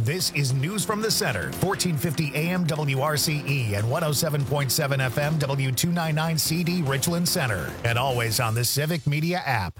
This is News from the Center, 1450 AM WRCE and 107.7 FM W299 CD Richland Center, and always on the Civic Media app.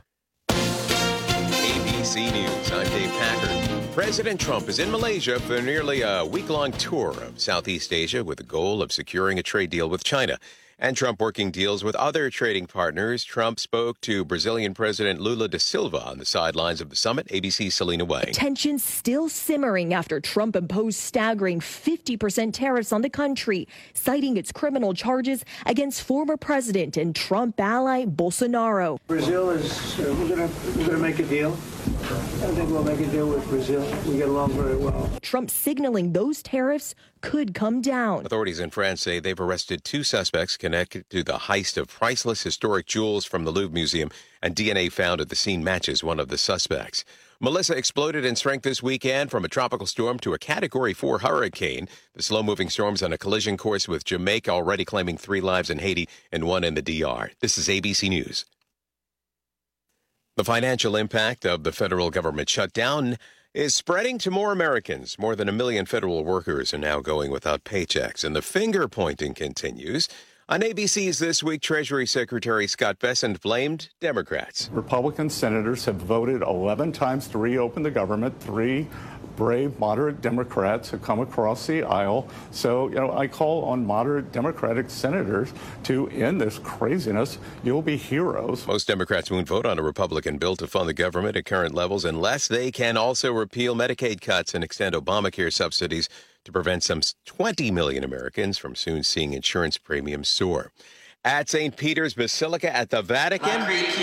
ABC News, I'm Dave Packard. President Trump is in Malaysia for nearly a week-long tour of Southeast Asia with the goal of securing a trade deal with China. And Trump working deals with other trading partners. Trump spoke to Brazilian President Lula da Silva on the sidelines of the summit. ABC's Selena Wang. Tensions still simmering after Trump imposed staggering 50% tariffs on the country, citing its criminal charges against former president and Trump ally Bolsonaro. Brazil is, we're gonna make a deal. I think we'll make a deal with Brazil. We get along very well. Trump signaling those tariffs could come down. Authorities in France say they've arrested 2 suspects connected to the heist of priceless historic jewels from the Louvre Museum, and DNA found at the scene matches one of the suspects. Melissa exploded in strength this weekend from a tropical storm to a Category 4 hurricane. The slow-moving storm's on a collision course with Jamaica, already claiming 3 lives in Haiti and 1 in the DR. This is ABC News. The financial impact of the federal government shutdown is spreading to more Americans. More than 1 million federal workers are now going without paychecks, and the finger-pointing continues. On ABC's This Week, Treasury Secretary Scott Bessent blamed Democrats. Republican senators have voted 11 times to reopen the government. 3 brave, moderate Democrats have come across the aisle. So, I call on moderate Democratic senators to end this craziness. You'll be heroes. Most Democrats won't vote on a Republican bill to fund the government at current levels unless they can also repeal Medicaid cuts and extend Obamacare subsidies to prevent some 20 million Americans from soon seeing insurance premiums soar. At St. Peter's Basilica at the Vatican,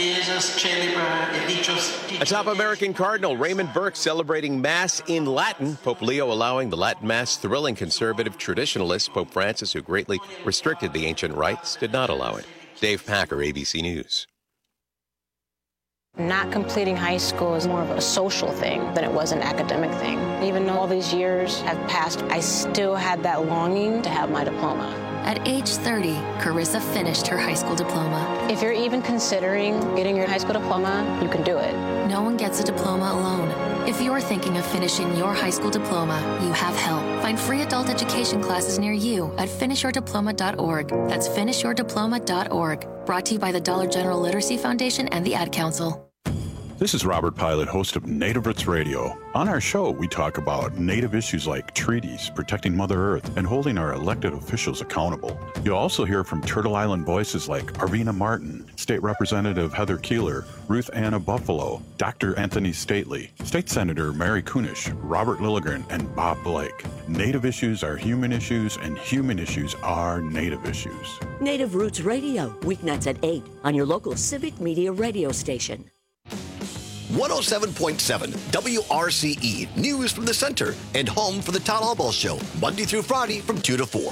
a top American cardinal, Raymond Burke, celebrating Mass in Latin. Pope Leo allowing the Latin Mass, thrilling conservative traditionalists. Pope Francis, who greatly restricted the ancient rites, did not allow it. Dave Packer, ABC News. Not completing high school is more of a social thing than it was an academic thing. Even though all these years have passed, I still had that longing to have my diploma. At age 30, Carissa finished her high school diploma. If you're even considering getting your high school diploma, you can do it. No one gets a diploma alone. If you're thinking of finishing your high school diploma, you have help. Find free adult education classes near you at finishyourdiploma.org. That's finishyourdiploma.org. Brought to you by the Dollar General Literacy Foundation and the Ad Council. This is Robert Pilot, host of Native Roots Radio. On our show, we talk about Native issues like treaties, protecting Mother Earth, and holding our elected officials accountable. You'll also hear from Turtle Island voices like Arvina Martin, State Representative Heather Keeler, Ruth Anna Buffalo, Dr. Anthony Stately, State Senator Mary Kunish, Robert Lilligren, and Bob Blake. Native issues are human issues, and human issues are Native issues. Native Roots Radio, weeknights at 8 on your local Civic Media radio station. 107.7 WRCE, news from the center and home for the Todd Albaugh Show, Monday through Friday from 2 to 4.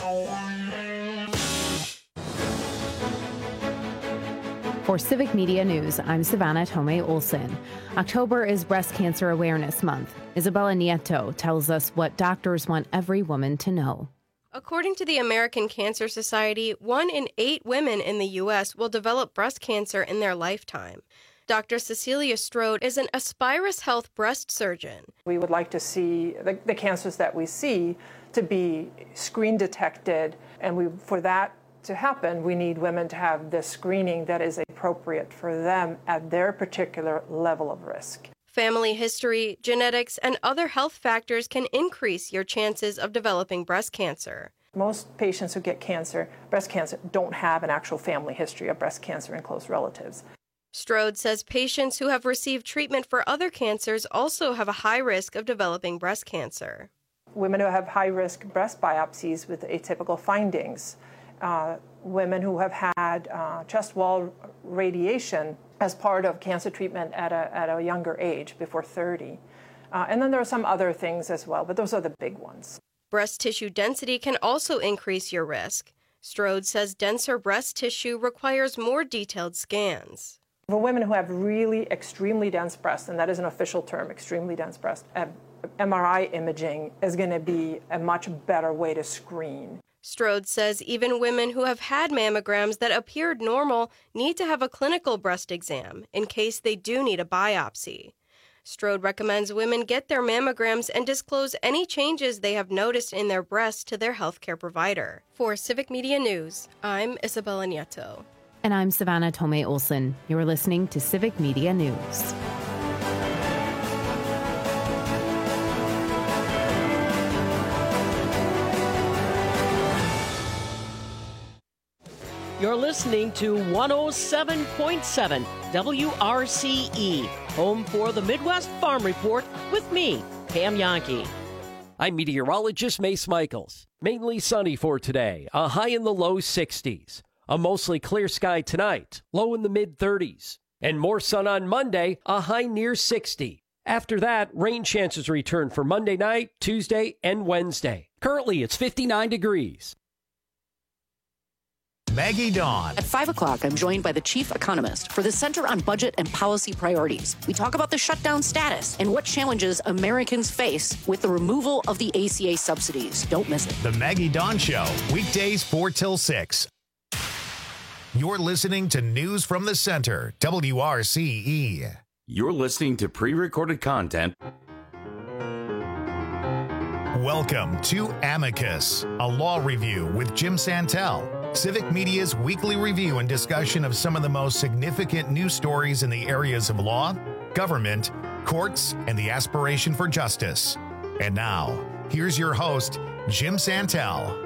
For Civic Media News, I'm Savannah Tomei Olson. October is Breast Cancer Awareness Month. Isabella Nieto tells us what doctors want every woman to know. According to the American Cancer Society, 1 in 8 women in the U.S. will develop breast cancer in their lifetime. Dr. Cecilia Strode is an Aspirus Health breast surgeon. We would like to see the cancers that we see to be screen detected, and for that to happen, we need women to have the screening that is appropriate for them at their particular level of risk. Family history, genetics, and other health factors can increase your chances of developing breast cancer. Most patients who get breast cancer, don't have an actual family history of breast cancer in close relatives. Strode says patients who have received treatment for other cancers also have a high risk of developing breast cancer. Women who have high-risk breast biopsies with atypical findings, women who have had chest wall radiation as part of cancer treatment at a younger age, before 30. And then there are some other things as well, but those are the big ones. Breast tissue density can also increase your risk. Strode says denser breast tissue requires more detailed scans. For women who have really extremely dense breasts, and that is an official term, extremely dense breast, MRI imaging is going to be a much better way to screen. Strode says even women who have had mammograms that appeared normal need to have a clinical breast exam in case they do need a biopsy. Strode recommends women get their mammograms and disclose any changes they have noticed in their breasts to their healthcare provider. For Civic Media News, I'm Isabella Nieto. And I'm Savannah Tomei Olson. You're listening to Civic Media News. You're listening to 107.7 WRCE, home for the Midwest Farm Report with me, Pam Yankee. I'm meteorologist Mace Michaels. Mainly sunny for today, a high in the low 60s. A mostly clear sky tonight, low in the mid-30s. And more sun on Monday, a high near 60. After that, rain chances return for Monday night, Tuesday, and Wednesday. Currently, it's 59 degrees. Maggie Dawn. At 5 o'clock, I'm joined by the chief economist for the Center on Budget and Policy Priorities. We talk about the shutdown status and what challenges Americans face with the removal of the ACA subsidies. Don't miss it. The Maggie Dawn Show, weekdays 4 till 6. You're listening to News from the Center, WRCE. You're listening to pre-recorded content. Welcome to Amicus, a law review with Jim Santel. Civic Media's weekly review and discussion of some of the most significant news stories in the areas of law, government, courts, and the aspiration for justice. And now, here's your host, Jim Santel.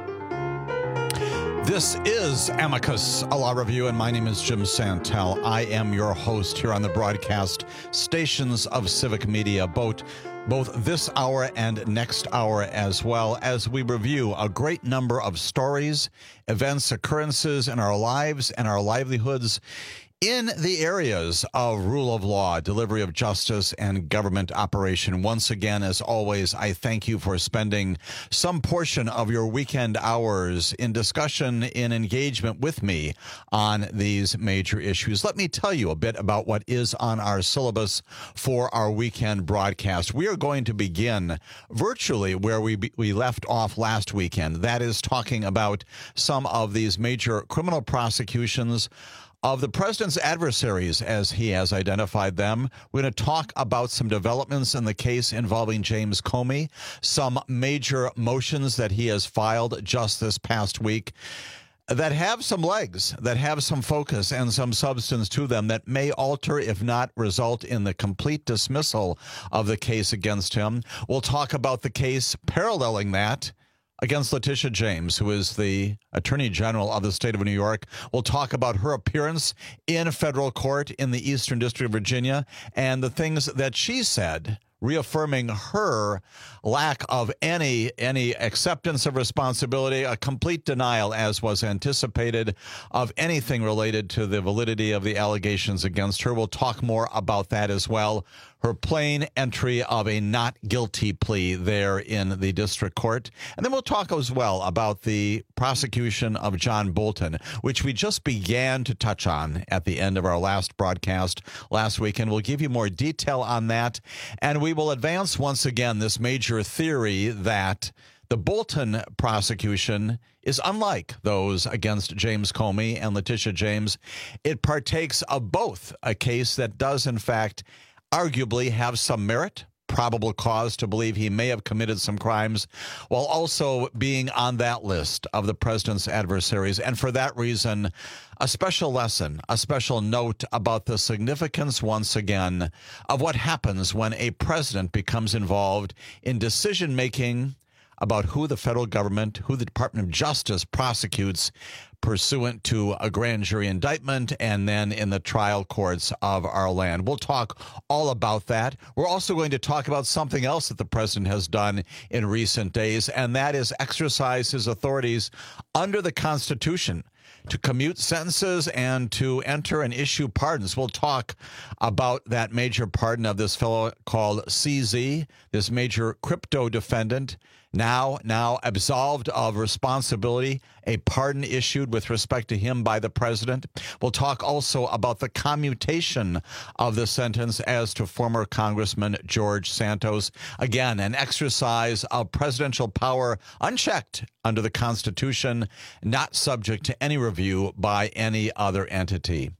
This is Amicus, a law review, and my name is Jim Santel. I am your host here on the broadcast stations of Civic Media, both this hour and next hour, as well as we review a great number of stories, events, occurrences in our lives and our livelihoods in the areas of rule of law, delivery of justice, and government operation. Once again, as always, I thank you for spending some portion of your weekend hours in discussion, in engagement with me on these major issues. Let me tell you a bit about what is on our syllabus for our weekend broadcast. We are going to begin virtually where we left off last weekend. That is talking about some of these major criminal prosecutions of the president's adversaries, as he has identified them. We're going to talk about some developments in the case involving James Comey, some major motions that he has filed just this past week that have some legs, that have some focus and some substance to them that may alter, if not result in the complete dismissal of the case against him. We'll talk about the case paralleling that against Letitia James, who is the Attorney General of the state of New York. We'll talk about her appearance in federal court in the Eastern District of Virginia and the things that she said, reaffirming her lack of any acceptance of responsibility, a complete denial, as was anticipated, of anything related to the validity of the allegations against her. We'll talk more about that as well. Her plain entry of a not guilty plea there in the district court. And then we'll talk as well about the prosecution of John Bolton, which we just began to touch on at the end of our last broadcast last week. And we'll give you more detail on that. And we will advance once again this major theory that the Bolton prosecution is unlike those against James Comey and Letitia James. It partakes of both a case that does, in fact, arguably have some merit, probable cause to believe he may have committed some crimes, while also being on that list of the president's adversaries. And for that reason, a special lesson, a special note about the significance, once again, of what happens when a president becomes involved in decision-making about who the federal government, who the Department of Justice prosecutes pursuant to a grand jury indictment and then in the trial courts of our land. We'll talk all about that. We're also going to talk about something else that the president has done in recent days, and that is exercise his authorities under the Constitution to commute sentences and to enter and issue pardons. We'll talk about that major pardon of this fellow called CZ, this major crypto defendant, now absolved of responsibility, a pardon issued with respect to him by the president. We'll talk also about the commutation of the sentence as to former Congressman George Santos. Again, an exercise of presidential power unchecked under the Constitution, not subject to any review by any other entity.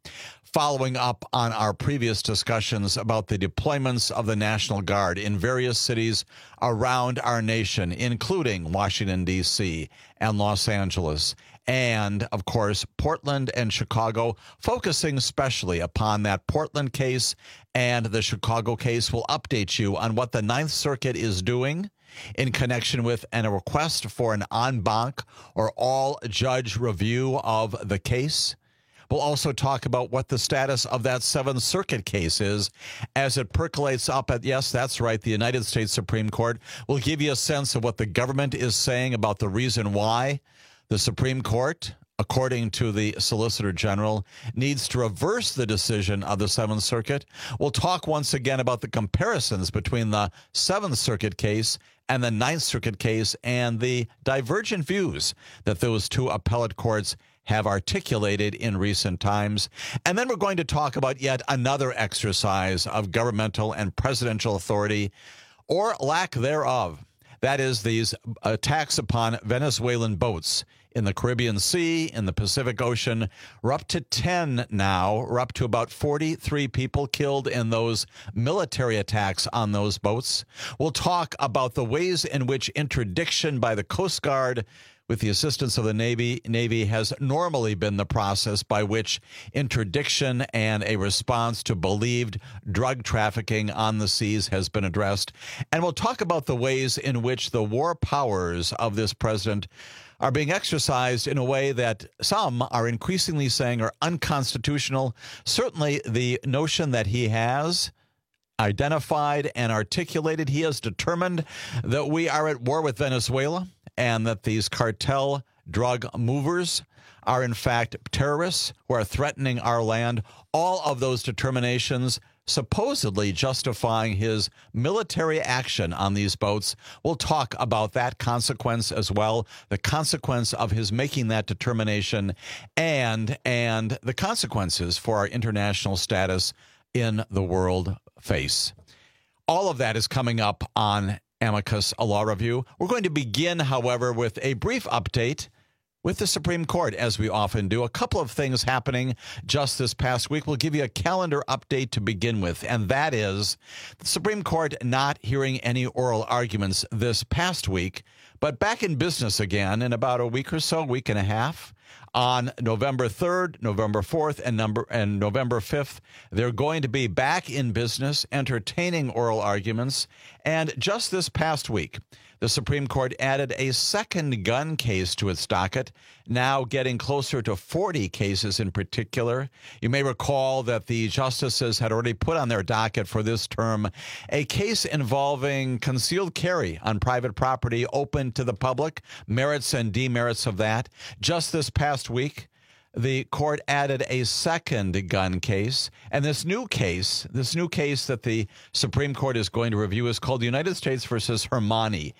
following up on our previous discussions about the deployments of the National Guard in various cities around our nation, including Washington, D.C. and Los Angeles, and, of course, Portland and Chicago, focusing especially upon that Portland case and the Chicago case. We'll update you on what the Ninth Circuit is doing in connection with a request for an en banc or all-judge review of the case. We'll also talk about what the status of that Seventh Circuit case is as it percolates up at, yes, that's right, the United States Supreme Court. We'll give you a sense of what the government is saying about the reason why the Supreme Court, according to the Solicitor General, needs to reverse the decision of the Seventh Circuit. We'll talk once again about the comparisons between the Seventh Circuit case and the Ninth Circuit case and the divergent views that those two appellate courts have articulated in recent times. And then we're going to talk about yet another exercise of governmental and presidential authority, or lack thereof. That is, these attacks upon Venezuelan boats in the Caribbean Sea, in the Pacific Ocean. We're up to 10 now. We're up to about 43 people killed in those military attacks on those boats. We'll talk about the ways in which interdiction by the Coast Guard, with the assistance of the Navy has normally been the process by which interdiction and a response to believed drug trafficking on the seas has been addressed. And we'll talk about the ways in which the war powers of this president are being exercised in a way that some are increasingly saying are unconstitutional. Certainly the notion that he has identified and articulated, he has determined that we are at war with Venezuela and that these cartel drug movers are in fact terrorists who are threatening our land. All of those determinations supposedly justifying his military action on these boats. We'll talk about that consequence as well, the consequence of his making that determination, and the consequences for our international status in the world face. All of that is coming up on Amicus, a law review. We're going to begin, however, with a brief update with the Supreme Court, as we often do. A couple of things happening just this past week. We'll give you a calendar update to begin with, and that is the Supreme Court not hearing any oral arguments this past week, but back in business again in about a week or so, week and a half. On November 3rd, November 4th, and November 5th, they're going to be back in business, entertaining oral arguments. And just this past week, the Supreme Court added a second gun case to its docket, now getting closer to 40 cases in particular. You may recall that the justices had already put on their docket for this term a case involving concealed carry on private property open to the public, merits and demerits of that. Just this past week, the court added a second gun case, and this new case that the Supreme Court is going to review is called the United States versus Hermani,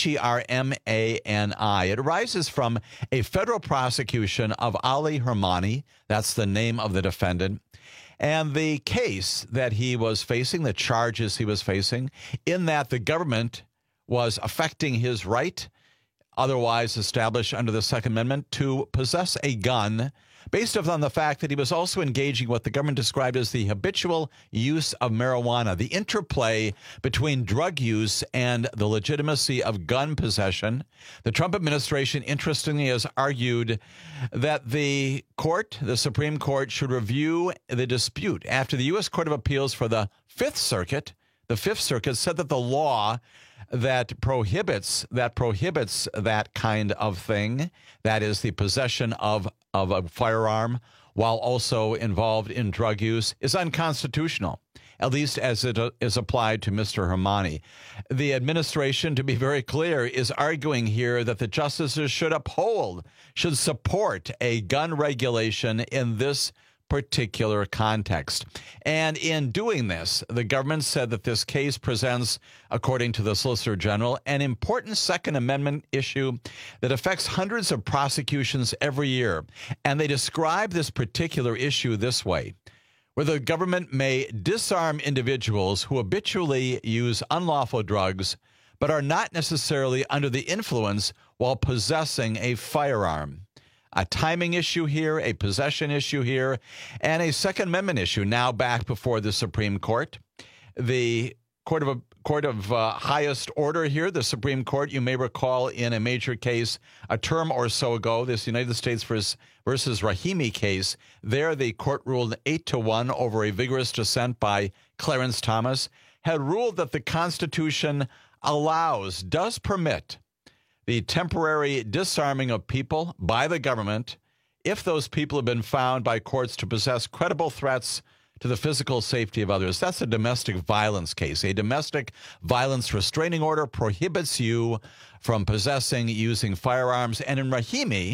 Hermani. It arises from a federal prosecution of Ali Hermani. That's the name of the defendant. And the case that he was facing, the charges he was facing, in that the government was affecting his right, otherwise established under the Second Amendment, to possess a gun based upon the fact that he was also engaging what the government described as the habitual use of marijuana, the interplay between drug use and the legitimacy of gun possession. The Trump administration, interestingly, has argued that the Supreme Court, should review the dispute after the U.S. Court of Appeals for the Fifth Circuit said that the law that prohibits that kind of thing, that is the possession of a firearm while also involved in drug use, is unconstitutional, at least as it is applied to Mr. Hermani. The administration, to be very clear, is arguing here that the justices should support a gun regulation in this particular context. And in doing this, the government said that this case presents, according to the Solicitor General, an important Second Amendment issue that affects hundreds of prosecutions every year. And they describe this particular issue this way: where the government may disarm individuals who habitually use unlawful drugs but are not necessarily under the influence while possessing a firearm. a timing issue here, a possession issue here, and a Second Amendment issue now back before the Supreme Court. The Court of highest order here, the Supreme Court, you may recall in a major case a term or so ago, this United States versus Rahimi case, there the court ruled 8-1 over a vigorous dissent by Clarence Thomas, had ruled that the Constitution does permit the temporary disarming of people by the government if those people have been found by courts to possess credible threats to the physical safety of others. That's a domestic violence case. A domestic violence restraining order prohibits you from possessing, using firearms. And in Rahimi,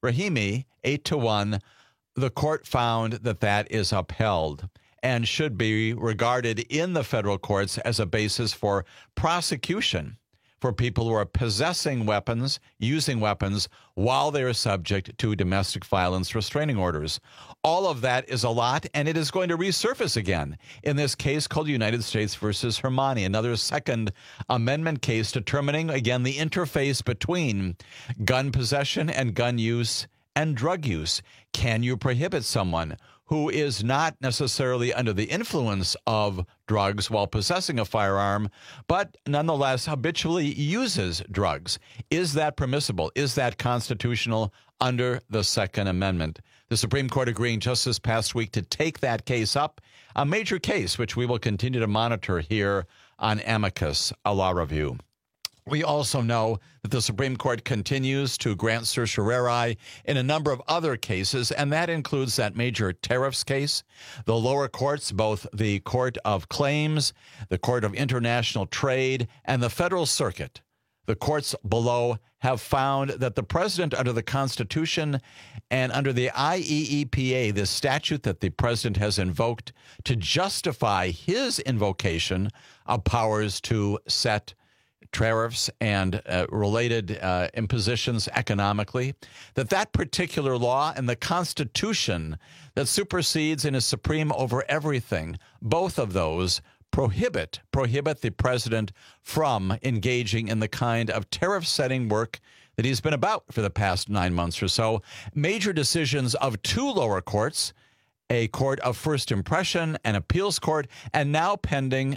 8-1, the court found that that is upheld and should be regarded in the federal courts as a basis for prosecution for people who are possessing weapons, using weapons, while they are subject to domestic violence restraining orders. All of that is a lot, and it is going to resurface again in this case called United States versus Hermani, another Second Amendment case determining, again, the interface between gun possession and gun use and drug use. Can you prohibit someone who is not necessarily under the influence of drugs while possessing a firearm, but nonetheless habitually uses drugs? Is that permissible? Is that constitutional under the Second Amendment? The Supreme Court agreeing just this past week to take that case up, a major case which we will continue to monitor here on Amicus, a law review. We also know that the Supreme Court continues to grant certiorari in a number of other cases, and that includes that major tariffs case. The lower courts, both the Court of Claims, the Court of International Trade, and the Federal Circuit, the courts below have found that the president under the Constitution and under the IEEPA, the statute that the president has invoked to justify his invocation of powers to set tariffs and related impositions economically, that particular law and the Constitution that supersedes and is supreme over everything, both of those prohibit the president from engaging in the kind of tariff-setting work that he's been about for the past 9 months or so. Major decisions of two lower courts, a court of first impression, an appeals court, and now pending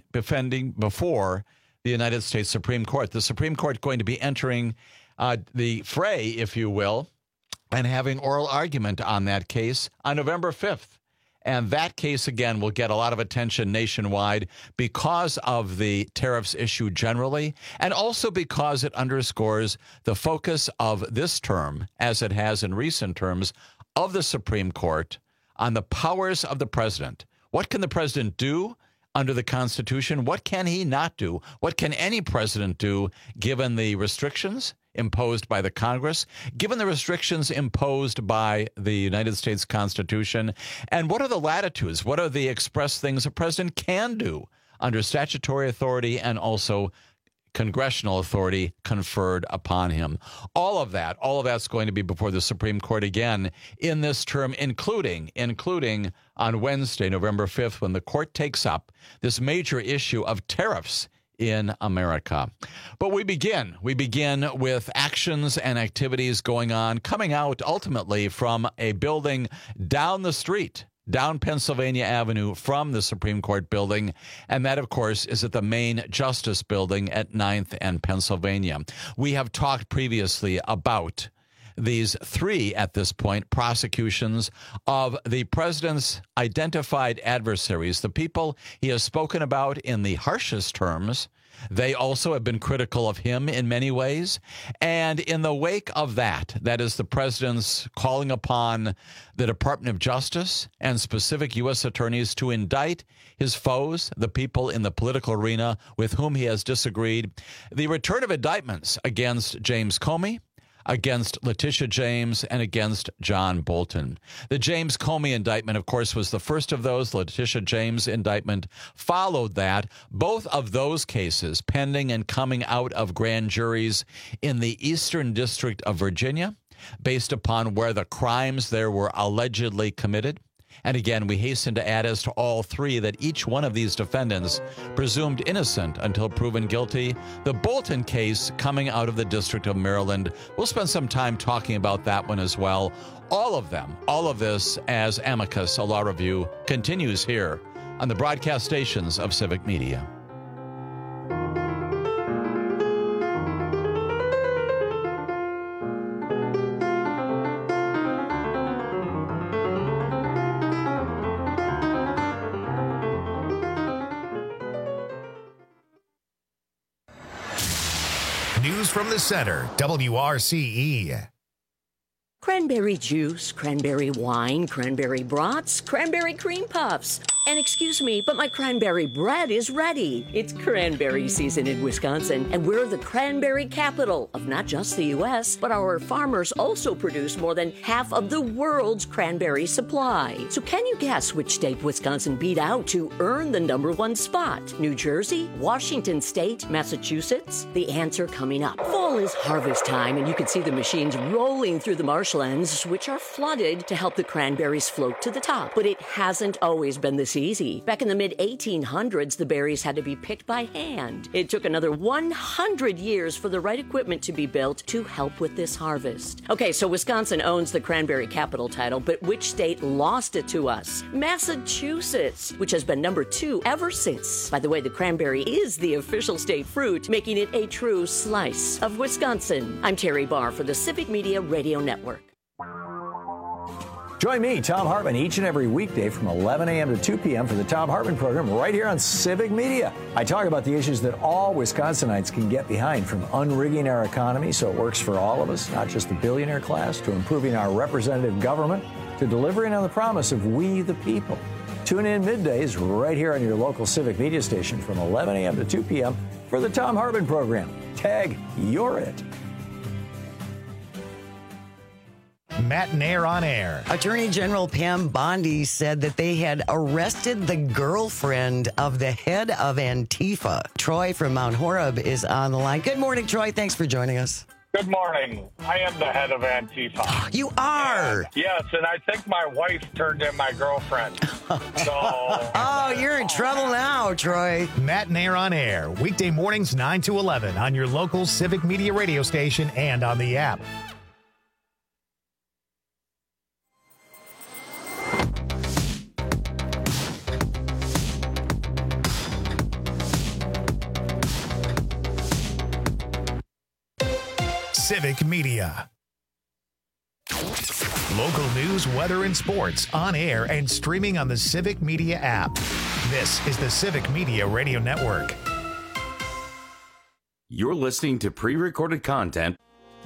before the United States Supreme Court. The Supreme Court going to be entering the fray, if you will, and having oral argument on that case on November 5th. And that case, again, will get a lot of attention nationwide because of the tariffs issue generally, and also because it underscores the focus of this term, as it has in recent terms, of the Supreme Court on the powers of the president. What can the president do under the Constitution? What can he not do? What can any president do given the restrictions imposed by the Congress, given the restrictions imposed by the United States Constitution? And what are the latitudes? What are the express things a president can do under statutory authority and also congressional authority conferred upon him? All of that's going to be before the Supreme Court again in this term, including on Wednesday, November 5th, when the court takes up this major issue of tariffs in America. But we begin with actions and activities going on, coming out ultimately from a building down the street, down Pennsylvania Avenue from the Supreme Court building, and that, of course, is at the main Justice Building at 9th and Pennsylvania. We have talked previously about these three, at this point, prosecutions of the president's identified adversaries, the people he has spoken about in the harshest terms. They also have been critical of him in many ways. And in the wake of that is the president's calling upon the Department of Justice and specific U.S. attorneys to indict his foes, the people in the political arena with whom he has disagreed. The return of indictments against James Comey, against Letitia James, and against John Bolton. The James Comey indictment, of course, was the first of those. Letitia James indictment followed that. Both of those cases pending and coming out of grand juries in the Eastern District of Virginia, based upon where the crimes there were allegedly committed. And again, we hasten to add as to all three that each one of these defendants presumed innocent until proven guilty. The Bolton case coming out of the District of Maryland. We'll spend some time talking about that one as well. All of them, all of this as Amicus, a law review, continues here on the broadcast stations of Civic Media. News from the center, WRCE. Cranberry juice, cranberry wine, cranberry brats, cranberry cream puffs. And excuse me, but my cranberry bread is ready. It's cranberry season in Wisconsin, and we're the cranberry capital of not just the U.S., but our farmers also produce more than half of the world's cranberry supply. So can you guess which state Wisconsin beat out to earn the #1 spot? New Jersey, Washington State, Massachusetts? The answer coming up. Fall is harvest time, and you can see the machines rolling through the marshlands, which are flooded to help the cranberries float to the top. But it hasn't always been this easy. Back in the mid-1800s, the berries had to be picked by hand. It took another 100 years for the right equipment to be built to help with this harvest. Okay, so Wisconsin owns the cranberry capital title, but which state lost it to us? Massachusetts, which has been #2 ever since. By the way, the cranberry is the official state fruit, making it a true slice of Wisconsin. I'm Terry Barr for the Civic Media Radio Network. Join me, Thom Hartmann, each and every weekday from 11 a.m. to 2 p.m. for the Thom Hartmann program right here on Civic Media. I talk about the issues that all Wisconsinites can get behind, from unrigging our economy so it works for all of us, not just the billionaire class, to improving our representative government, to delivering on the promise of we the people. Tune in middays right here on your local Civic Media station from 11 a.m. to 2 p.m. for the Thom Hartmann program. Tag, you're it. Matt Nair on air. Attorney General Pam Bondi said that they had arrested the girlfriend of the head of Antifa. Troy from Mount Horeb is on the line. Good morning, Troy. Thanks for joining us. Good morning. I am the head of Antifa. You are? Yes, and I think my wife turned in my girlfriend. So. Oh, you're in trouble now, Troy. Matt Nair on air. Weekday mornings 9 to 11 on your local Civic Media radio station and on the app. Civic Media. Local news, weather, and sports on air and streaming on the Civic Media app. This is the Civic Media Radio Network. You're listening to pre-recorded content.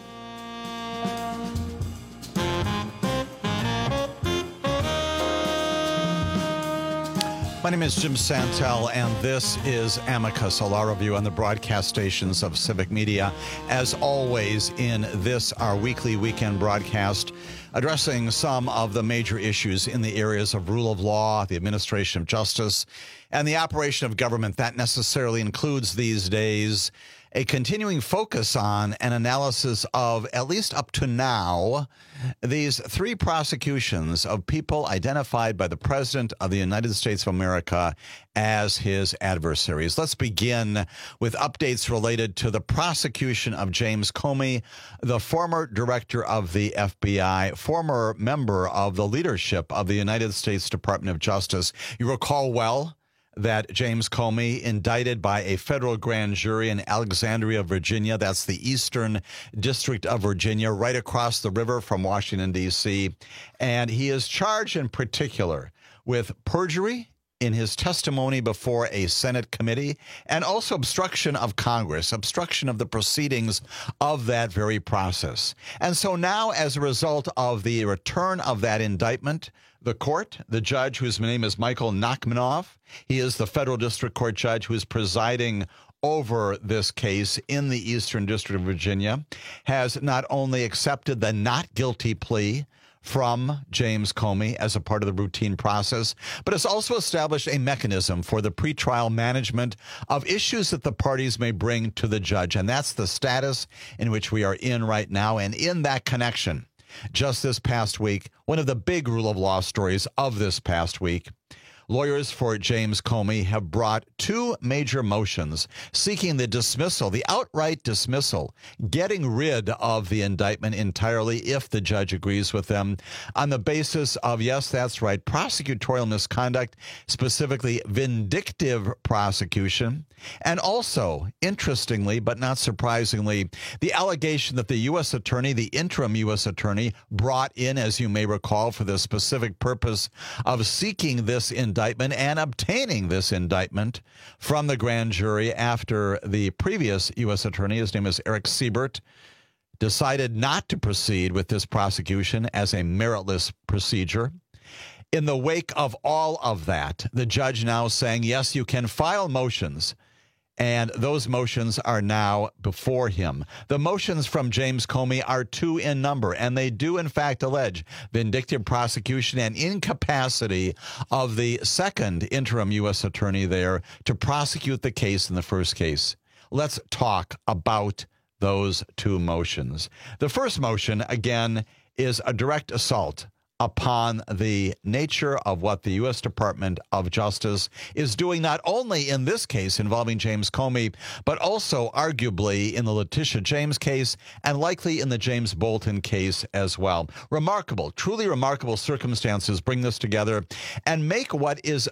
My name is Jim Santel, and this is Amicus, a law review on the broadcast stations of Civic Media. As always, in this, our weekly weekend broadcast, addressing some of the major issues in the areas of rule of law, the administration of justice, and the operation of government. That necessarily includes these days a continuing focus on an analysis of, at least up to now, these 3 prosecutions of people identified by the President of the United States of America as his adversaries. Let's begin with updates related to the prosecution of James Comey, the former director of the FBI, former member of the leadership of the United States Department of Justice. You recall well that James Comey, indicted by a federal grand jury in Alexandria, Virginia, that's the Eastern District of Virginia, right across the river from Washington, D.C., and he is charged in particular with perjury in his testimony before a Senate committee, and also obstruction of Congress, obstruction of the proceedings of that very process. And so now, as a result of the return of that indictment, the court, the judge, whose name is Michael Nachmanoff, he is the federal district court judge who is presiding over this case in the Eastern District of Virginia, has not only accepted the not guilty plea from James Comey as a part of the routine process, but has also established a mechanism for the pretrial management of issues that the parties may bring to the judge. And that's the status in which we are in right now. And in that connection, Just this past week, one of the big rule of law stories of this past week, lawyers for James Comey have brought two major motions seeking the dismissal, the outright dismissal, getting rid of the indictment entirely if the judge agrees with them on the basis of, yes, that's right, prosecutorial misconduct, specifically vindictive prosecution, and also, interestingly but not surprisingly, the allegation that the U.S. attorney, the interim U.S. attorney, brought in, as you may recall, for the specific purpose of seeking this indictment and obtaining this indictment from the grand jury after the previous U.S. attorney, his name is Eric Siebert, decided not to proceed with this prosecution as a meritless procedure. In the wake of all of that, the judge now saying, yes, you can file motions, and those motions are now before him. The motions from James Comey are two in number, and they do, in fact, allege vindictive prosecution and incapacity of the second interim U.S. attorney there to prosecute the case in the first case. Let's talk about those two motions. The first motion, again, is a direct assault upon the nature of what the U.S. Department of Justice is doing, not only in this case involving James Comey, but also arguably in the Letitia James case and likely in the James Bolton case as well. Remarkable, truly remarkable circumstances bring this together and make what is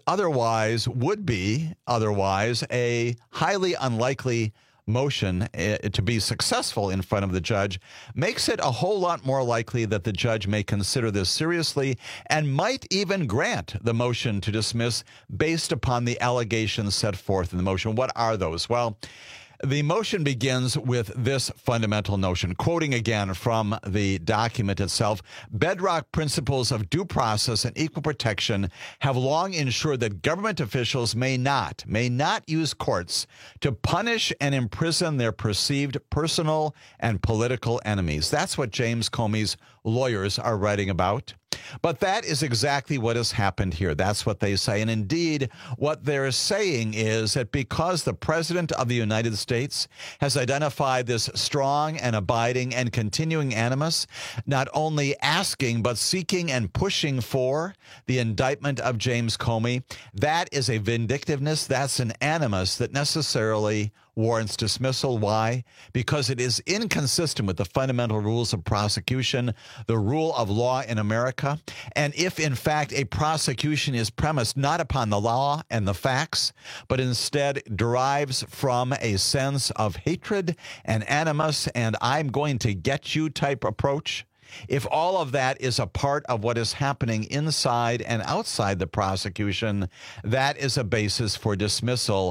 would be otherwise, a highly unlikely motion to be successful in front of the judge, makes it a whole lot more likely that the judge may consider this seriously and might even grant the motion to dismiss based upon the allegations set forth in the motion. What are those? Well, the motion begins with this fundamental notion, quoting again from the document itself: bedrock principles of due process and equal protection have long ensured that government officials may not use courts to punish and imprison their perceived personal and political enemies. That's what James Comey's lawyers are writing about. But that is exactly what has happened here. That's what they say. And indeed, what they're saying is that because the President of the United States has identified this strong and abiding and continuing animus, not only asking, but seeking and pushing for the indictment of James Comey, that is a vindictiveness, that's an animus that necessarily warrants dismissal. Why? Because it is inconsistent with the fundamental rules of prosecution, the rule of law in America. And if, in fact, a prosecution is premised not upon the law and the facts, but instead derives from a sense of hatred and animus and I'm going to get you type approach, if all of that is a part of what is happening inside and outside the prosecution, that is a basis for dismissal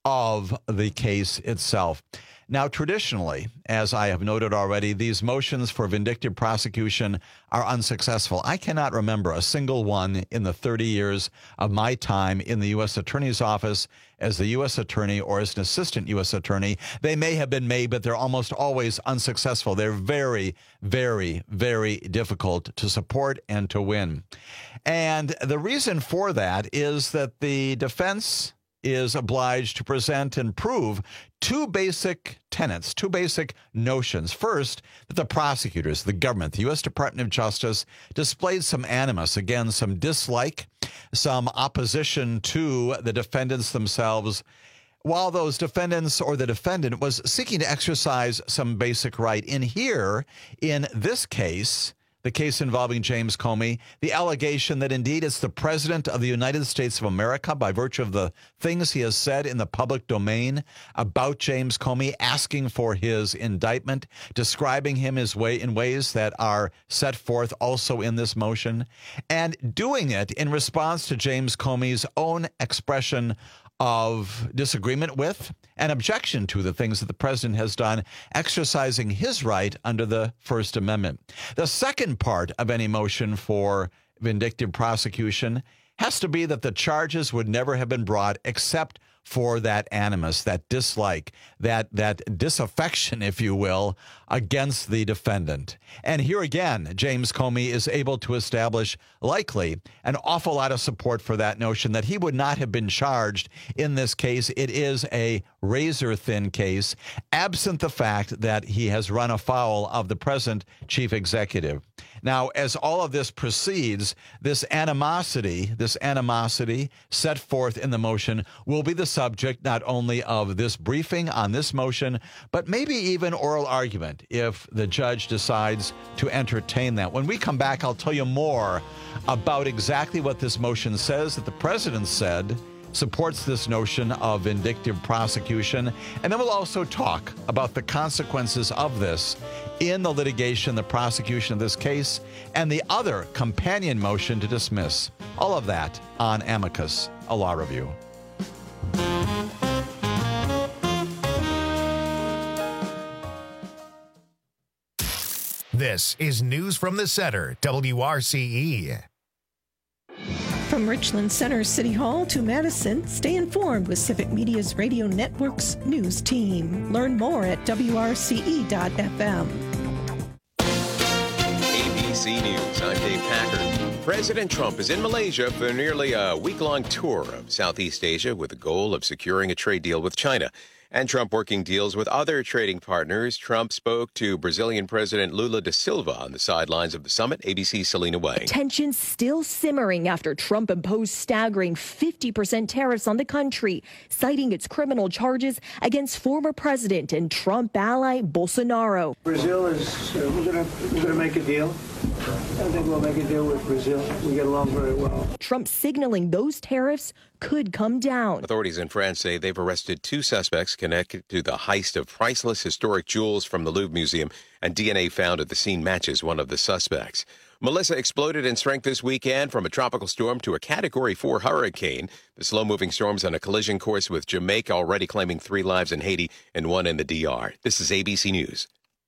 of the case itself. Now, traditionally, as I have noted already, these motions for vindictive prosecution are unsuccessful. I cannot remember a single one in the 30 years of my time in the U.S. Attorney's Office as the U.S. Attorney or as an assistant U.S. Attorney. They may have been made, but they're almost always unsuccessful. They're very, very, very difficult to support and to win. And the reason for that is that the defense is obliged to present and prove two basic tenets, two basic notions. First, that the prosecutors, the government, the U.S. Department of Justice displayed some animus, again, some dislike, some opposition to the defendants themselves, while those defendants or the defendant was seeking to exercise some basic right. In this case, the case involving James Comey, the allegation that indeed it's the President of the United States of America, by virtue of the things he has said in the public domain about James Comey, asking for his indictment, describing him in ways that are set forth also in this motion, and doing it in response to James Comey's own expression of disagreement with and objection to the things that the president has done, exercising his right under the First Amendment. The second part of any motion for vindictive prosecution has to be that the charges would never have been brought except for that animus, that dislike, that disaffection, if you will, against the defendant. And here again, James Comey is able to establish likely an awful lot of support for that notion that he would not have been charged in this case. It is a razor-thin case, absent the fact that he has run afoul of the present chief executive. Now, as all of this proceeds, this animosity set forth in the motion will be the subject not only of this briefing on this motion, but maybe even oral argument if the judge decides to entertain that. When we come back, I'll tell you more about exactly what this motion says that the president said supports this notion of vindictive prosecution. And then we'll also talk about the consequences of this in the litigation, the prosecution of this case, and the other companion motion to dismiss. All of that on Amicus, a law review. This is News from the Center, WRCE. From Richland Center City Hall to Madison, stay informed with Civic Media's Radio Network's news team. Learn more at WRCE.FM. ABC News, I'm Dave Packard. President Trump is in Malaysia for nearly a week-long tour of Southeast Asia with the goal of securing a trade deal with China. And Trump working deals with other trading partners. Trump spoke to Brazilian President Lula da Silva on the sidelines of the summit. ABC's Selena Wang. Tensions still simmering after Trump imposed staggering 50% tariffs on the country, citing its criminal charges against former president and Trump ally Bolsonaro. Brazil is, we're going to make a deal. I think we'll make a deal with Brazil. We get along very well. Trump signaling those tariffs could come down. Authorities in France say they've arrested 2 suspects connected to the heist of priceless historic jewels from the Louvre Museum, and DNA found at the scene matches one of the suspects. Melissa exploded in strength this weekend from a tropical storm to a Category 4 hurricane. The slow-moving storm's on a collision course with Jamaica already claiming 3 lives in Haiti and 1 in the DR. This is ABC News.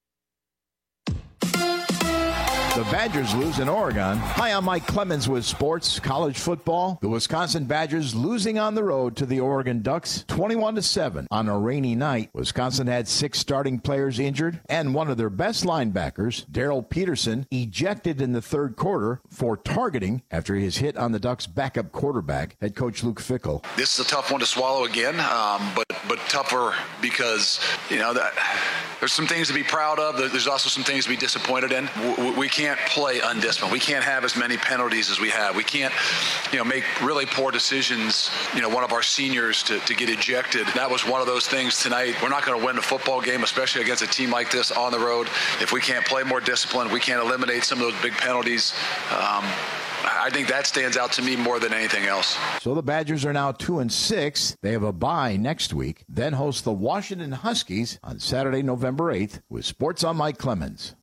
The Badgers lose in Oregon. Hi, I'm Mike Clemens with sports, college football. The Wisconsin Badgers losing on the road to the Oregon Ducks 21-7 on a rainy night. Wisconsin had 6 starting players injured and one of their best linebackers, Darrell Peterson, ejected in the third quarter for targeting after his hit on the Ducks' backup quarterback, head coach Luke Fickell. This is a tough one to swallow again, but tougher because, there's some things to be proud of. There's also some things to be disappointed in. We can't play undisciplined. We can't have as many penalties as we have. We can't, make really poor decisions. One of our seniors to get ejected. That was one of those things tonight. We're not going to win a football game, especially against a team like this on the road, if we can't play more disciplined. We can't eliminate some of those big penalties. I think that stands out to me more than anything else. So the Badgers are now 2-6. They have a bye next week, then host the Washington Huskies on Saturday, November 8th with Sports on Mike Clemens.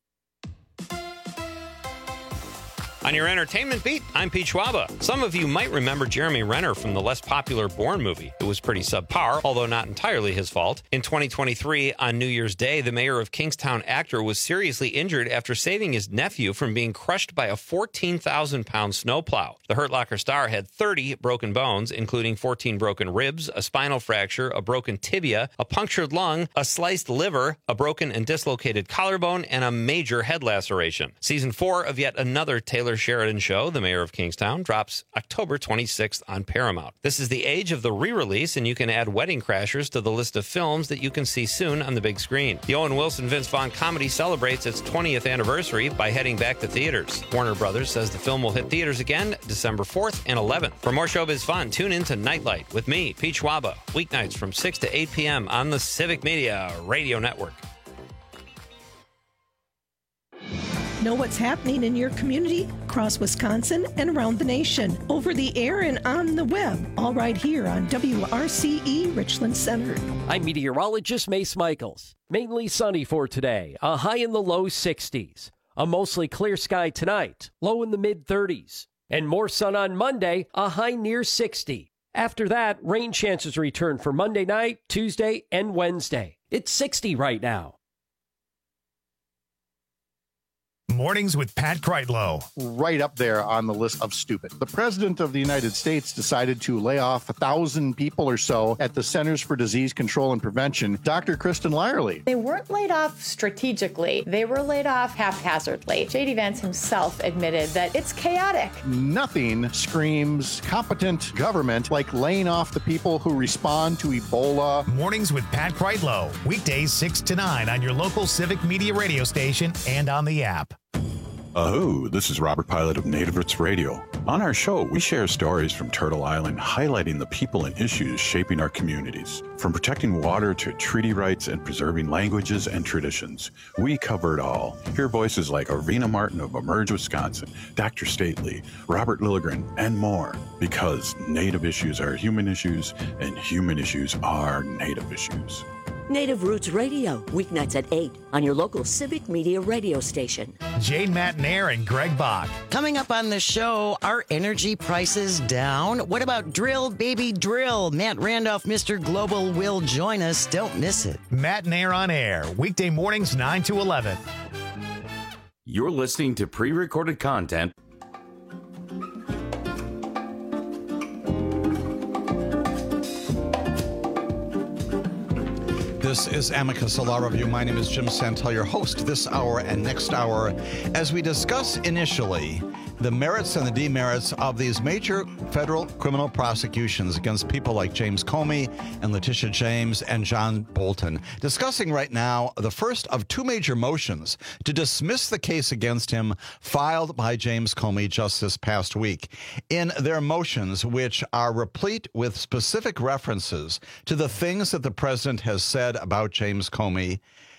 On your entertainment beat, I'm Pete Schwaba. Some of you might remember Jeremy Renner from the less popular Bourne movie. It was pretty subpar, although not entirely his fault. In 2023, on New Year's Day, the mayor of Kingstown actor was seriously injured after saving his nephew from being crushed by a 14,000-pound snowplow. The Hurt Locker star had 30 broken bones, including 14 broken ribs, a spinal fracture, a broken tibia, a punctured lung, a sliced liver, a broken and dislocated collarbone, and a major head laceration. Season 4 of yet another Taylor Sheridan show, The Mayor of Kingstown, drops October 26th on Paramount. This is the age of the re-release, and you can add Wedding Crashers to the list of films that you can see soon on the big screen. The Owen Wilson Vince Vaughn comedy celebrates its 20th anniversary by heading back to theaters. Warner Brothers says the film will hit theaters again December 4th and 11th. For more showbiz fun, tune in to Nightlight with me, Pete Schwaba, weeknights from 6 to 8 p.m. on the Civic Media Radio Network. Know what's happening in your community, across Wisconsin, and around the nation. Over the air and on the web, all right here on WRCE Richland Center. I'm meteorologist Mace Michaels. Mainly sunny for today, a high in the low 60s. A mostly clear sky tonight, low in the mid-30s. And more sun on Monday, a high near 60. After that, rain chances return for Monday night, Tuesday, and Wednesday. It's 60 right now. Mornings with Pat Kreitlow. Right up there on the list of stupid. The President of the United States decided to lay off 1,000 people or so at the Centers for Disease Control and Prevention. Dr. Kristen Lyerly. They weren't laid off strategically. They were laid off haphazardly. J.D. Vance himself admitted that it's chaotic. Nothing screams competent government like laying off the people who respond to Ebola. Mornings with Pat Kreitlow. Weekdays 6 to 9 on your local Civic Media radio station and on the app. Oh, this is Robert Pilot of Native Roots Radio. On our show, we share stories from Turtle Island highlighting the people and issues shaping our communities. From protecting water to treaty rights and preserving languages and traditions, we cover it all. Hear voices like Arvina Martin of Emerge, Wisconsin, Dr. Stately, Robert Lilligren, and more. Because Native issues are human issues, and human issues are Native issues. Native Roots Radio, weeknights at 8 on your local Civic Media radio station. Jane Matnair and Greg Bach. Coming up on the show, are energy prices down? What about drill, baby, drill? Matt Randolph, Mr. Global, will join us. Don't miss it. Matnair on air, weekday mornings 9 to 11. You're listening to pre-recorded content. This is Amicus, a law review. My name is Jim Santel, your host this hour and next hour, as we discuss initially the merits and the demerits of these major federal criminal prosecutions against people like James Comey and Letitia James and John Bolton. Discussing right now the first of two major motions to dismiss the case against him filed by James Comey just this past week. In their motions, which are replete with specific references to the things that the president has said about James Comey,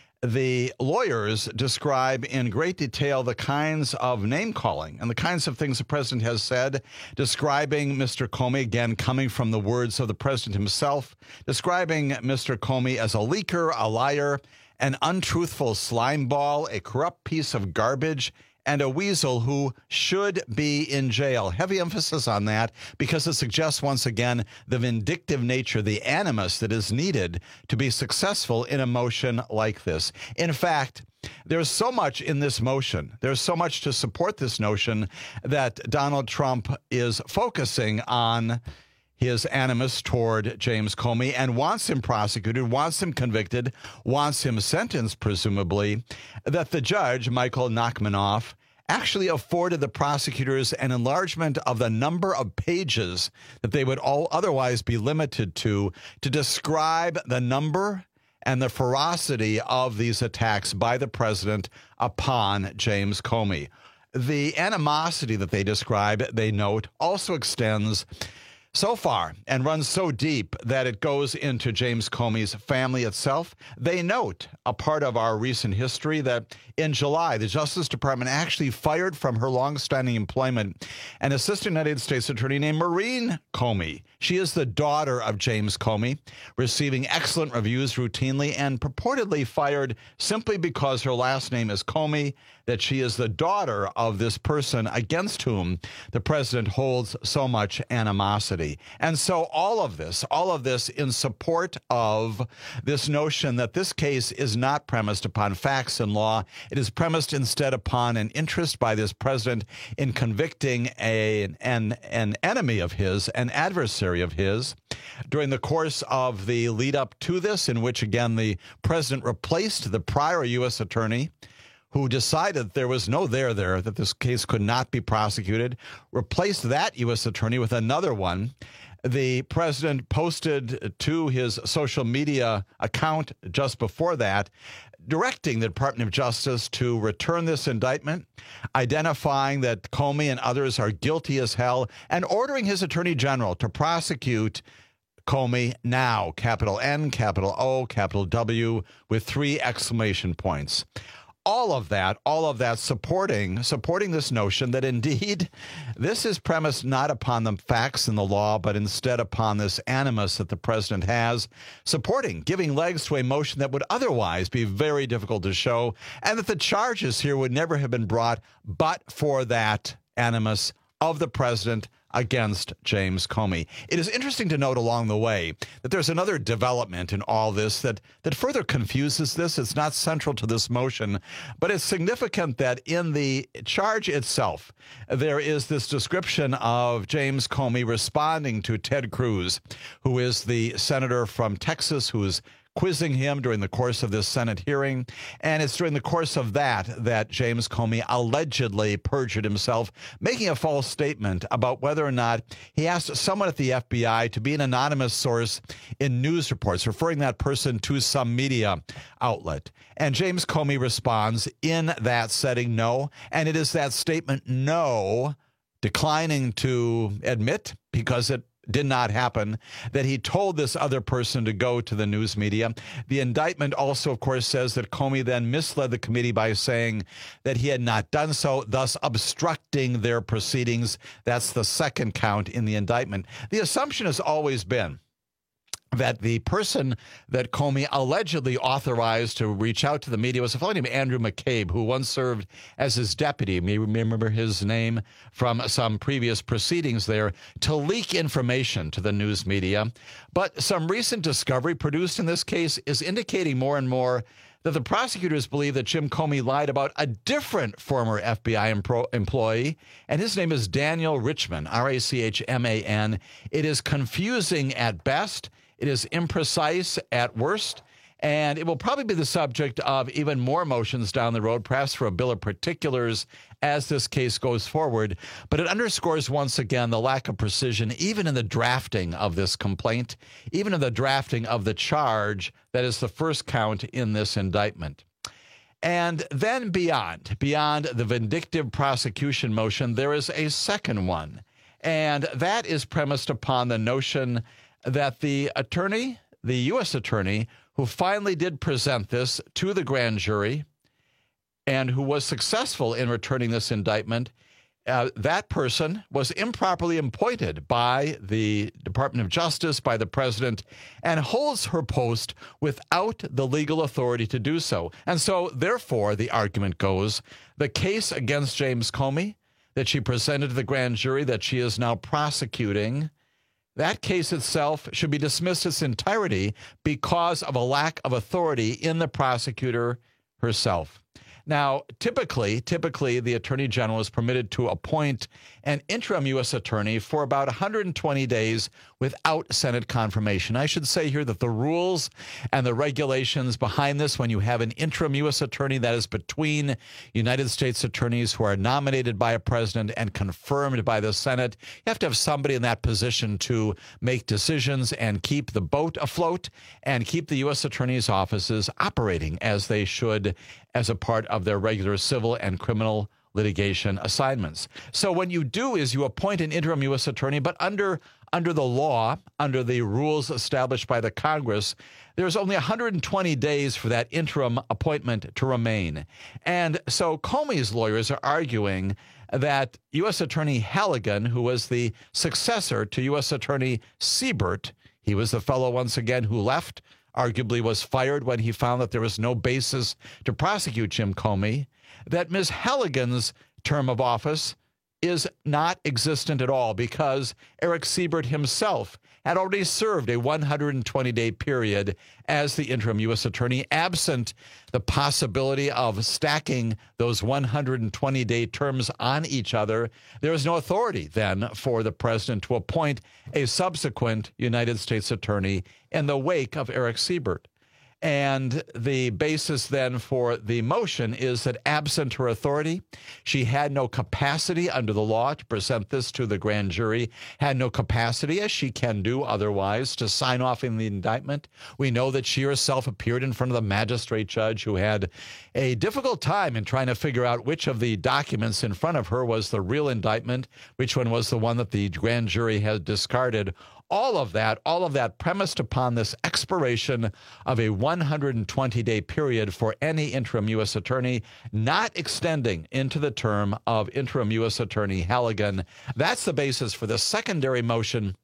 the lawyers describe in great detail the kinds of name-calling and the kinds of things the president has said, describing Mr. Comey, again, coming from the words of the president himself, describing Mr. Comey as a leaker, a liar, an untruthful slimeball, a corrupt piece of garbage, and a weasel who should be in jail. Heavy emphasis on that because it suggests once again the vindictive nature, the animus that is needed to be successful in a motion like this. In fact, there's so much in this motion, there's so much to support this notion that Donald Trump is focusing on his animus toward James Comey and wants him prosecuted, wants him convicted, wants him sentenced, presumably, that the judge, Michael Nachmanoff, actually afforded the prosecutors an enlargement of the number of pages that they would all otherwise be limited to describe the number and the ferocity of these attacks by the president upon James Comey. The animosity that they describe, they note, also extends so far and runs so deep that it goes into James Comey's family itself. They note, a part of our recent history, that in July, the Justice Department actually fired from her longstanding employment an assistant United States attorney named Maureen Comey. She is the daughter of James Comey, receiving excellent reviews routinely and purportedly fired simply because her last name is Comey, that she is the daughter of this person against whom the president holds so much animosity. And so all of this in support of this notion that this case is not premised upon facts and law. It is premised instead upon an interest by this president in convicting an enemy of his, an adversary of his. During the course of the lead up to this, in which, again, the president replaced the prior U.S. attorney who decided there was no there, that this case could not be prosecuted, replaced that U.S. attorney with another one. The president posted to his social media account just before that, directing the Department of Justice to return this indictment, identifying that Comey and others are guilty as hell, and ordering his attorney general to prosecute Comey now, capital N, capital O, capital W, with 3 exclamation points. All of that supporting this notion that indeed this is premised not upon the facts and the law, but instead upon this animus that the president has, giving legs to a motion that would otherwise be very difficult to show, and that the charges here would never have been brought but for that animus of the president against James Comey. It is interesting to note along the way that there's another development in all this that further confuses this. It's not central to this motion, but it's significant that in the charge itself, there is this description of James Comey responding to Ted Cruz, who is the senator from Texas who is quizzing him during the course of this Senate hearing. And it's during the course of that James Comey allegedly perjured himself, making a false statement about whether or not he asked someone at the FBI to be an anonymous source in news reports, referring that person to some media outlet. And James Comey responds in that setting, no. And it is that statement, no, declining to admit, because it did not happen, that he told this other person to go to the news media. The indictment also, of course, says that Comey then misled the committee by saying that he had not done so, thus obstructing their proceedings. That's the second count in the indictment. The assumption has always been that the person that Comey allegedly authorized to reach out to the media was a fellow named Andrew McCabe, who once served as his deputy. You may remember his name from some previous proceedings there, to leak information to the news media. But some recent discovery produced in this case is indicating more and more that the prosecutors believe that Jim Comey lied about a different former FBI employee, and his name is Daniel Richman, Rachman. It is confusing at best. It is imprecise at worst, and it will probably be the subject of even more motions down the road, perhaps for a bill of particulars as this case goes forward. But it underscores once again the lack of precision, even in the drafting of this complaint, even in the drafting of the charge that is the first count in this indictment. And then beyond the vindictive prosecution motion, there is a second one, and that is premised upon the notion that the attorney, the U.S. attorney, who finally did present this to the grand jury and who was successful in returning this indictment, that person was improperly appointed by the Department of Justice, by the president, and holds her post without the legal authority to do so. And so, therefore, the argument goes, the case against James Comey that she presented to the grand jury that she is now prosecuting, that case itself should be dismissed its entirety because of a lack of authority in the prosecutor herself. Now, typically, the Attorney General is permitted to appoint an interim U.S. attorney for about 120 days without Senate confirmation. I should say here that the rules and the regulations behind this, when you have an interim U.S. attorney, that is between United States attorneys who are nominated by a president and confirmed by the Senate, you have to have somebody in that position to make decisions and keep the boat afloat and keep the U.S. attorneys' offices operating as they should as a part of their regular civil and criminal litigation assignments. So what you do is you appoint an interim U.S. attorney, but under the law, under the rules established by the Congress, there's only 120 days for that interim appointment to remain. And so Comey's lawyers are arguing that U.S. Attorney Halligan, who was the successor to U.S. Attorney Siebert, he was the fellow, once again, who left, arguably was fired when he found that there was no basis to prosecute Jim Comey, that Ms. Halligan's term of office is not existent at all because Eric Siebert himself had already served a 120-day period as the interim U.S. attorney, absent the possibility of stacking those 120-day terms on each other. There is no authority then for the president to appoint a subsequent United States attorney in the wake of Eric Siebert. And the basis then for the motion is that absent her authority, she had no capacity under the law to present this to the grand jury, had no capacity, as she can do otherwise, to sign off in the indictment. We know that she herself appeared in front of the magistrate judge who had a difficult time in trying to figure out which of the documents in front of her was the real indictment, which one was the one that the grand jury had discarded. All of that premised upon this expiration of a 120-day period for any interim U.S. attorney, not extending into the term of interim U.S. Attorney Halligan. That's the basis for the secondary motion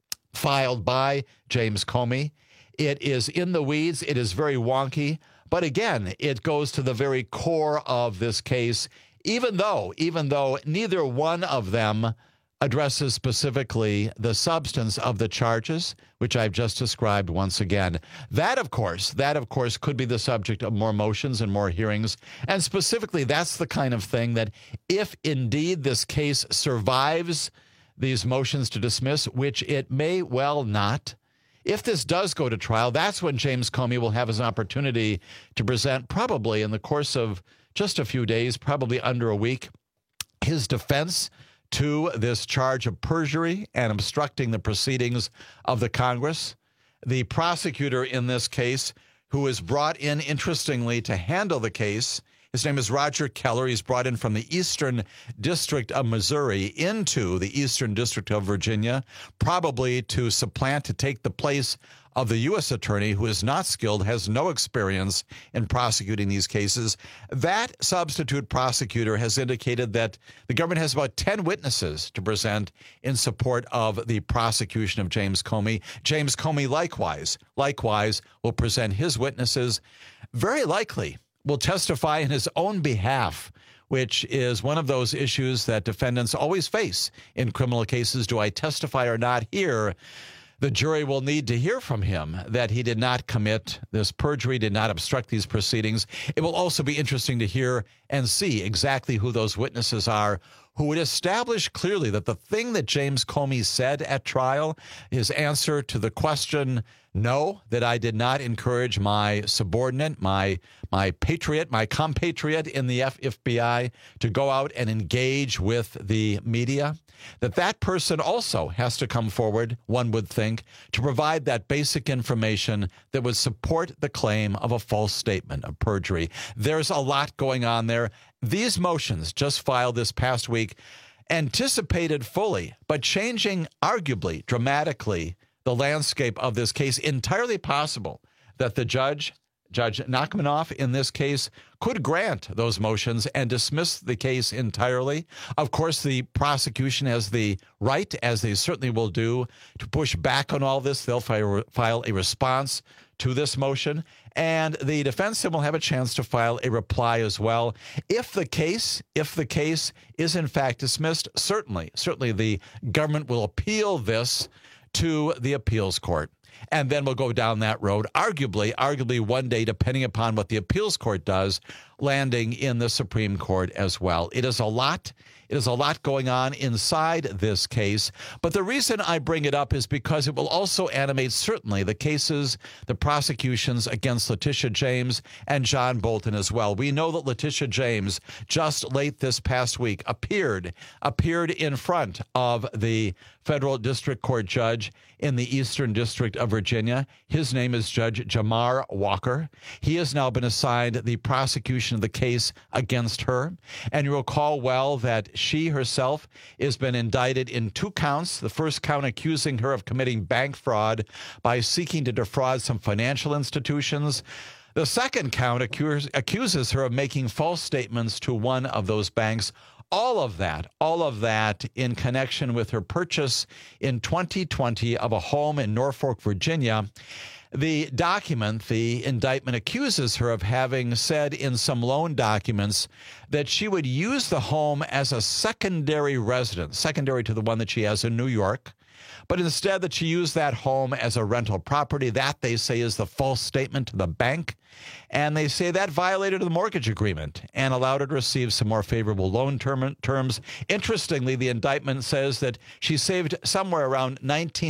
filed by James Comey. It is in the weeds. It is very wonky. But again, it goes to the very core of this case, even though neither one of them addresses specifically the substance of the charges, which I've just described once again. That, of course, could be the subject of more motions and more hearings. And specifically, that's the kind of thing that if indeed this case survives these motions to dismiss, which it may well not, if this does go to trial, that's when James Comey will have his opportunity to present, probably in the course of just a few days, probably under a week, his defense to this charge of perjury and obstructing the proceedings of the Congress. The prosecutor in this case, who is brought in, interestingly, to handle the case, his name is Roger Keller. He's brought in from the Eastern District of Missouri into the Eastern District of Virginia, probably to supplant, to take the place of the U.S. attorney, who is not skilled, has no experience in prosecuting these cases. That substitute prosecutor has indicated that the government has about 10 witnesses to present in support of the prosecution of James Comey. James Comey likewise will present his witnesses, very likely will testify in his own behalf, which is one of those issues that defendants always face in criminal cases. Do I testify or not? Here, the jury will need to hear from him that he did not commit this perjury, did not obstruct these proceedings. It will also be interesting to hear and see exactly who those witnesses are who would establish clearly that the thing that James Comey said at trial, his answer to the question, no, that I did not encourage my subordinate, my patriot, my compatriot in the FBI to go out and engage with the media, that person also has to come forward, one would think, to provide that basic information that would support the claim of a false statement of perjury. There's a lot going on there. These motions just filed this past week anticipated fully, but changing arguably, dramatically, the landscape of this case. Entirely possible that the Judge Nachmanoff in this case could grant those motions and dismiss the case entirely. Of course, the prosecution has the right, as they certainly will do, to push back on all this. They'll file a response to this motion, and the defense will have a chance to file a reply as well. If the case is in fact dismissed, certainly the government will appeal this to the appeals court. And then we'll go down that road, arguably one day, depending upon what the appeals court does, landing in the Supreme Court as well. It is a lot. It is a lot going on inside this case. But the reason I bring it up is because it will also animate certainly the cases, the prosecutions against Letitia James and John Bolton as well. We know that Letitia James just late this past week appeared in front of the federal district court judge in the Eastern District of Virginia. His name is Judge Jamar Walker. He has now been assigned the prosecution of the case against her. And you recall well that she herself has been indicted in 2 counts. The first count accusing her of committing bank fraud by seeking to defraud some financial institutions. The second count accuses her of making false statements to one of those banks. All of that in connection with her purchase in 2020 of a home in Norfolk, Virginia. The indictment accuses her of having said in some loan documents that she would use the home as a secondary residence, secondary to the one that she has in New York, but instead that she used that home as a rental property. That, they say, is the false statement to the bank. And they say that violated the mortgage agreement and allowed her to receive some more favorable loan terms. Interestingly, the indictment says that she saved somewhere around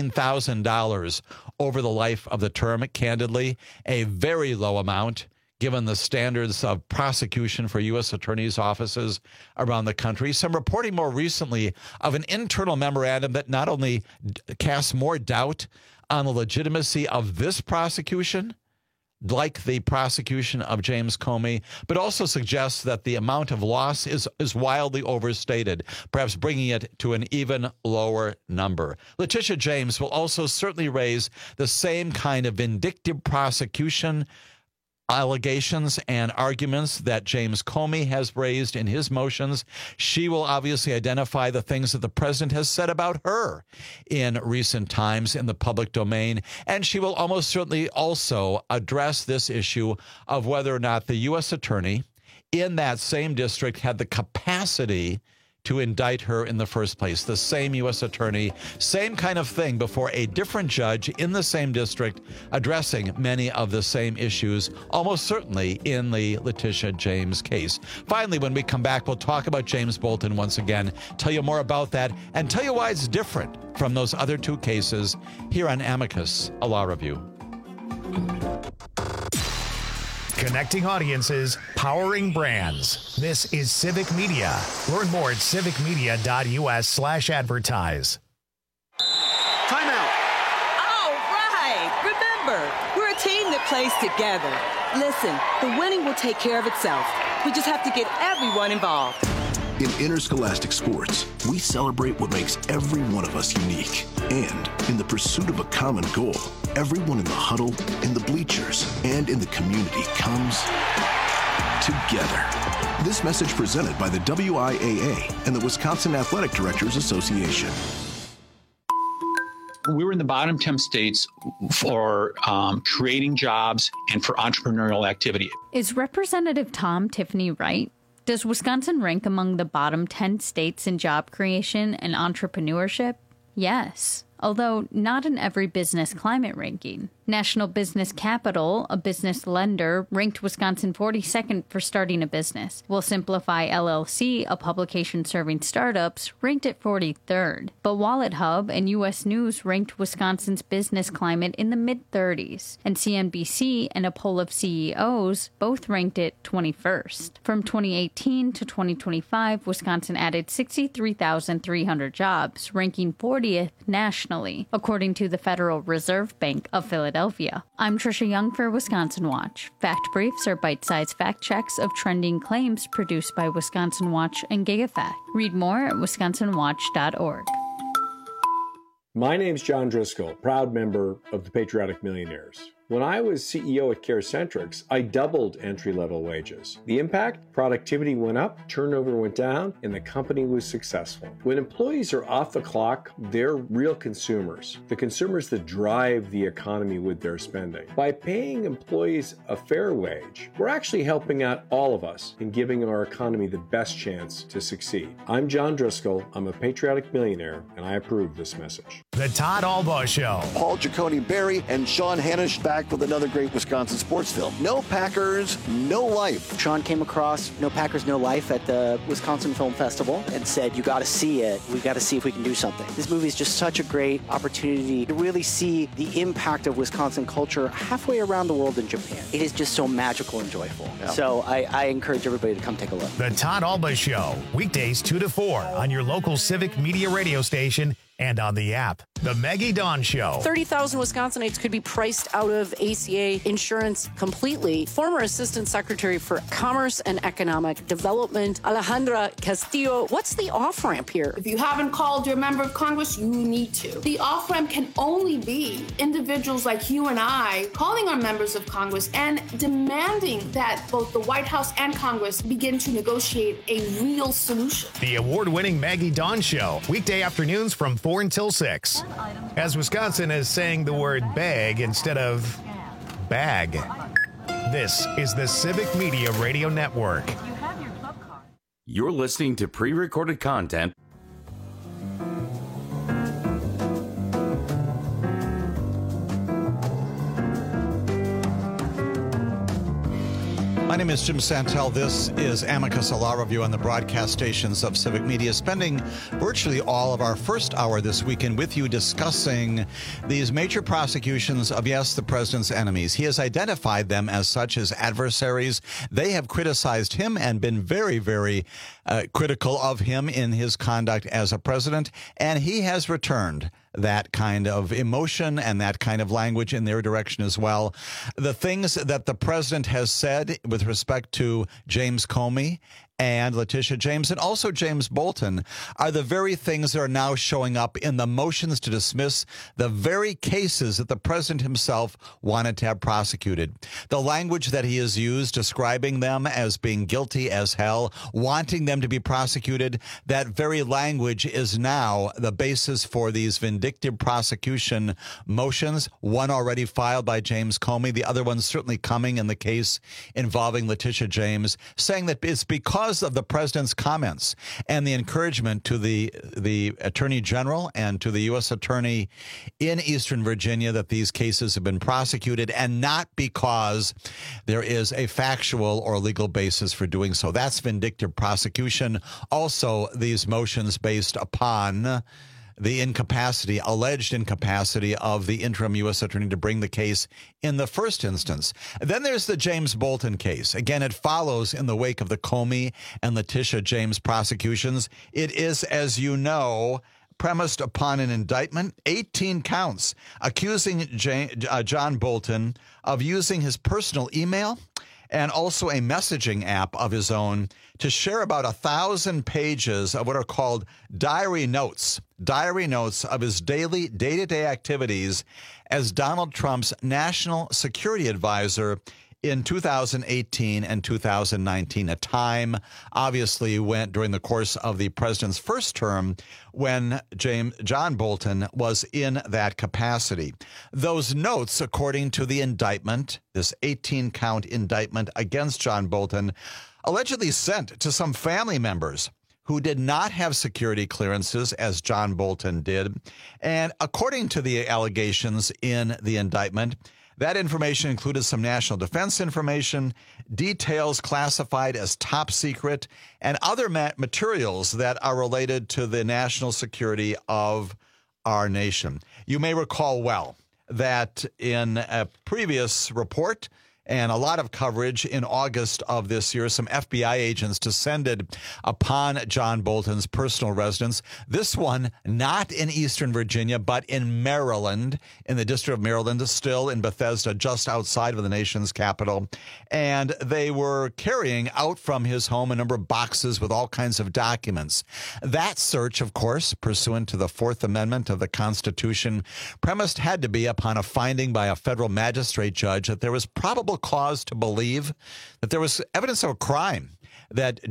$19,000 over the life of the term. Candidly, a very low amount given the standards of prosecution for U.S. attorneys' offices around the country. Some reporting more recently of an internal memorandum that not only casts more doubt on the legitimacy of this prosecution, like the prosecution of James Comey, but also suggests that the amount of loss is wildly overstated, perhaps bringing it to an even lower number. Letitia James will also certainly raise the same kind of vindictive prosecution allegations and arguments that James Comey has raised in his motions. She will obviously identify the things that the president has said about her in recent times in the public domain. And she will almost certainly also address this issue of whether or not the U.S. attorney in that same district had the capacity to indict her in the first place. The same U.S. attorney, same kind of thing before a different judge in the same district, addressing many of the same issues, almost certainly in the Letitia James case. Finally, when we come back, we'll talk about James Bolton once again, tell you more about that, and tell you why it's different from those other two cases here on Amicus, a law review. Connecting audiences, powering brands. This is Civic Media. Learn more at civicmedia.us/advertise. Timeout. All right. Remember, we're a team that plays together. Listen, the winning will take care of itself. We just have to get everyone involved. In interscholastic sports, we celebrate what makes every one of us unique. And in the pursuit of a common goal, everyone in the huddle, in the bleachers, and in the community comes together. This message presented by the WIAA and the Wisconsin Athletic Directors Association. We were in the bottom 10 states for creating jobs and for entrepreneurial activity. Is Representative Tom Tiffany right? Does Wisconsin rank among the bottom 10 states in job creation and entrepreneurship? Yes, although not in every business climate ranking. National Business Capital, a business lender, ranked Wisconsin 42nd for starting a business, while Simplify LLC, a publication serving startups, ranked it 43rd. But Wallet Hub and U.S. News ranked Wisconsin's business climate in the mid-30s, and CNBC and a poll of CEOs both ranked it 21st. From 2018 to 2025, Wisconsin added 63,300 jobs, ranking 40th nationally, according to the Federal Reserve Bank of Philadelphia. I'm Trisha Young for Wisconsin Watch. Fact Briefs are bite-sized fact checks of trending claims produced by Wisconsin Watch and GigaFact. Read more at wisconsinwatch.org. My name's John Driscoll, proud member of the Patriotic Millionaires. When I was CEO at CareCentrix, I doubled entry-level wages. The impact? Productivity went up, turnover went down, and the company was successful. When employees are off the clock, they're real consumers, the consumers that drive the economy with their spending. By paying employees a fair wage, we're actually helping out all of us in giving our economy the best chance to succeed. I'm John Driscoll, I'm a Patriotic Millionaire, and I approve this message. The Todd Albaugh Show. Paul Giacone Berry and Sean Hanisch back with another great Wisconsin sports film. No Packers, no life. Sean came across No Packers, No Life at the Wisconsin Film Festival and said, you got to see it. We got to see if we can do something. This movie is just such a great opportunity to really see the impact of Wisconsin culture halfway around the world in Japan. It is just so magical and joyful. Yeah. So I encourage everybody to come take a look. The Todd Albaugh Show, weekdays 2 to 4 on your local Civic Media radio station and on the app. The Maggie Dawn Show. 30,000 Wisconsinites could be priced out of ACA insurance completely. Former Assistant Secretary for Commerce and Economic Development, Alejandra Castillo. What's the off-ramp here? If you haven't called your member of Congress, you need to. The off-ramp can only be individuals like you and I calling on members of Congress and demanding that both the White House and Congress begin to negotiate a real solution. The award-winning Maggie Dawn Show, weekday afternoons from 4 until 6. As Wisconsin is saying the word bag instead of bag. This is the Civic Media Radio Network. You're listening to pre-recorded content. My name is Jim Santel. This is Amicus, a law review on the broadcast stations of Civic Media, spending virtually all of our first hour this weekend with you discussing these major prosecutions of, yes, the president's enemies. He has identified them as such, as adversaries. They have criticized him and been very, very critical of him in his conduct as a president, and he has returned that kind of emotion and that kind of language in their direction as well. The things that the president has said with respect to James Comey and Letitia James and also James Bolton are the very things that are now showing up in the motions to dismiss the very cases that the president himself wanted to have prosecuted. The language that he has used describing them as being guilty as hell, wanting them to be prosecuted, that very language is now the basis for these vindictive prosecution motions, one already filed by James Comey, the other one certainly coming in the case involving Letitia James, saying that it's because because of the president's comments and the encouragement to the attorney general and to the U.S. attorney in Eastern Virginia that these cases have been prosecuted, and not because there is a factual or legal basis for doing so. That's vindictive prosecution. Also, these motions based upon the alleged incapacity of the interim U.S. attorney to bring the case in the first instance. Then there's the James Bolton case. Again, it follows in the wake of the Comey and Letitia James prosecutions. It is, as you know, premised upon an indictment, 18 counts, accusing John Bolton of using his personal email and also a messaging app of his own to share about 1,000 pages of what are called diary notes of his daily day-to-day activities as Donald Trump's national security advisor in 2018 and 2019, a time obviously went during the course of the president's first term when John Bolton was in that capacity. Those notes, according to the indictment, this 18-count indictment against John Bolton, allegedly sent to some family members who did not have security clearances, as John Bolton did. And according to the allegations in the indictment, that information included some national defense information, details classified as top secret, and other materials that are related to the national security of our nation. You may recall well that in a previous report and a lot of coverage in August of this year, some FBI agents descended upon John Bolton's personal residence. This one, not in Eastern Virginia, but in Maryland, in the District of Maryland, still in Bethesda, just outside of the nation's capital. And they were carrying out from his home a number of boxes with all kinds of documents. That search, of course, pursuant to the Fourth Amendment of the Constitution, premised had to be upon a finding by a federal magistrate judge that there was probable cause to believe that there was evidence of a crime, that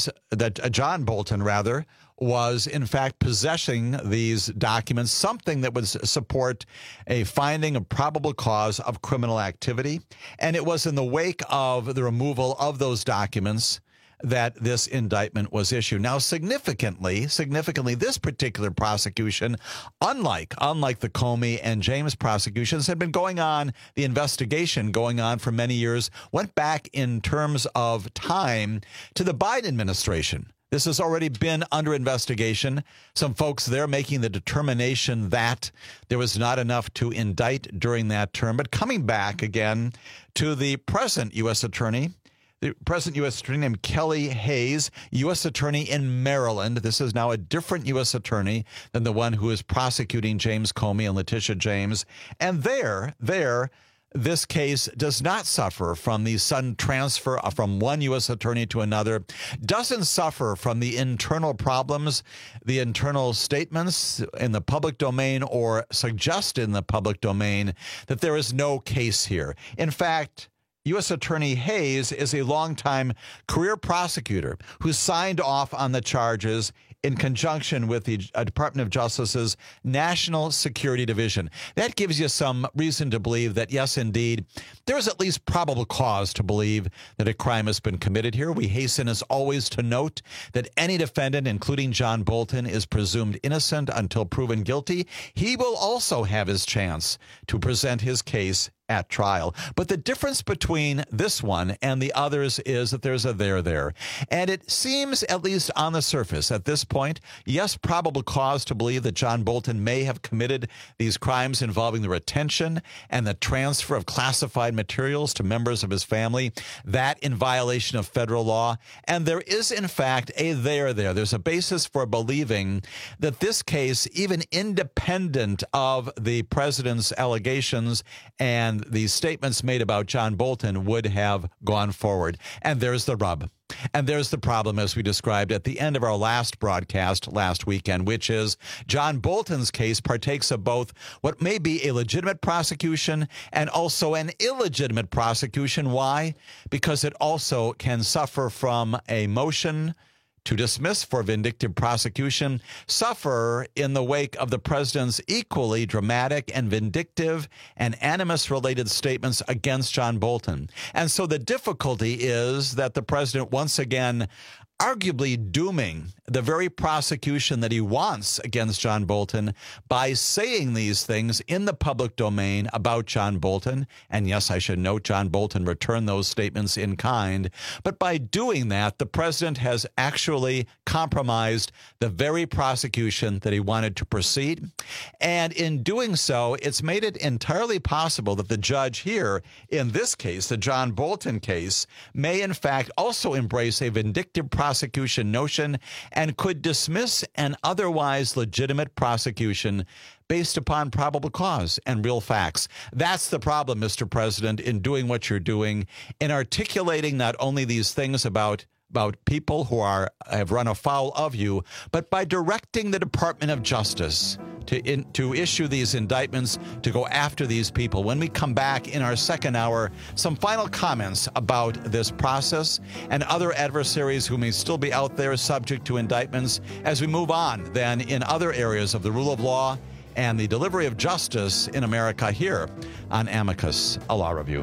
John Bolton was in fact possessing these documents, something that would support a finding of probable cause of criminal activity. And it was in the wake of the removal of those documents that this indictment was issued. Now, significantly, this particular prosecution, unlike the Comey and James prosecutions, had been going on, the investigation going on for many years, went back in terms of time to the Biden administration. This has already been under investigation. Some folks there making the determination that there was not enough to indict during that term. But coming back again to the present U.S. attorney, named Kelly Hayes, U.S. attorney in Maryland. This is now a different U.S. attorney than the one who is prosecuting James Comey and Letitia James. And this case does not suffer from the sudden transfer from one U.S. attorney to another, doesn't suffer from the internal problems, the internal statements in the public domain or suggest in the public domain that there is no case here. In fact, U.S. Attorney Hayes is a longtime career prosecutor who signed off on the charges in conjunction with the Department of Justice's National Security Division. That gives you some reason to believe that, yes, indeed, there is at least probable cause to believe that a crime has been committed here. We hasten, as always, to note that any defendant, including John Bolton, is presumed innocent until proven guilty. He will also have his chance to present his case at trial. But the difference between this one and the others is that there's a there. And it seems, at least on the surface at this point, yes, probable cause to believe that John Bolton may have committed these crimes involving the retention and the transfer of classified materials to members of his family, that in violation of federal law. And there is, in fact, a there. There's a basis for believing that this case, even independent of the president's allegations and the statements made about John Bolton, would have gone forward. And there's the rub. And there's the problem, as we described at the end of our last broadcast last weekend, which is John Bolton's case partakes of both what may be a legitimate prosecution and also an illegitimate prosecution. Why? Because it also can suffer from a motion to dismiss for vindictive prosecution, suffer in the wake of the president's equally dramatic and vindictive and animus-related statements against John Bolton. And so the difficulty is that the president once again arguably dooming the very prosecution that he wants against John Bolton by saying these things in the public domain about John Bolton. And yes, I should note John Bolton returned those statements in kind. But by doing that, the president has actually compromised the very prosecution that he wanted to proceed. And in doing so, it's made it entirely possible that the judge here, in this case, the John Bolton case, may in fact also embrace a vindictive prosecution notion and could dismiss an otherwise legitimate prosecution based upon probable cause and real facts. That's the problem, Mr. President, in doing what you're doing, in articulating not only these things about people who have run afoul of you, but by directing the Department of Justice to issue these indictments, to go after these people. When we come back in our second hour, some final comments about this process and other adversaries who may still be out there subject to indictments as we move on then in other areas of the rule of law and the delivery of justice in America here on Amicus, a Law Review.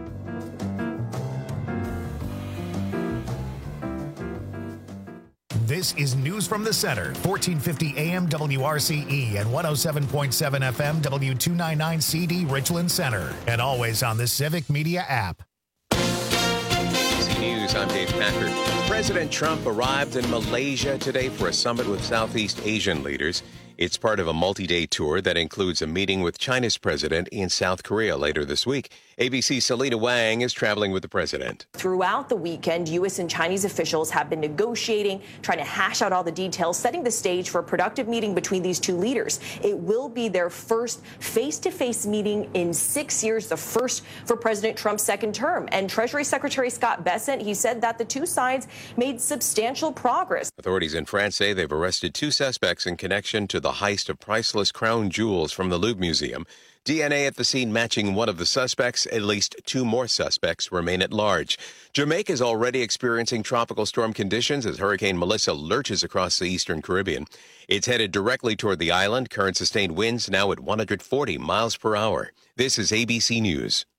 This is News from the Center, 1450 AM WRCE and 107.7 FM W299CD Richland Center, and always on the Civic Media app. ABC News, I'm Dave Packard. President Trump arrived in Malaysia today for a summit with Southeast Asian leaders. It's part of a multi-day tour that includes a meeting with China's president in South Korea later this week. ABC's Selena Wang is traveling with the president. Throughout the weekend, U.S. and Chinese officials have been negotiating, trying to hash out all the details, setting the stage for a productive meeting between these two leaders. It will be their first face-to-face meeting in 6 years, the first for President Trump's second term. And Treasury Secretary Scott Bessent, he said that the two sides made substantial progress. Authorities in France say they've arrested 2 suspects in connection to the heist of priceless crown jewels from the Louvre Museum. DNA at the scene matching one of the suspects. At least 2 more suspects remain at large. Jamaica is already experiencing tropical storm conditions as Hurricane Melissa lurches across the eastern Caribbean. It's headed directly toward the island. Current sustained winds now at 140 miles per hour. This is ABC News.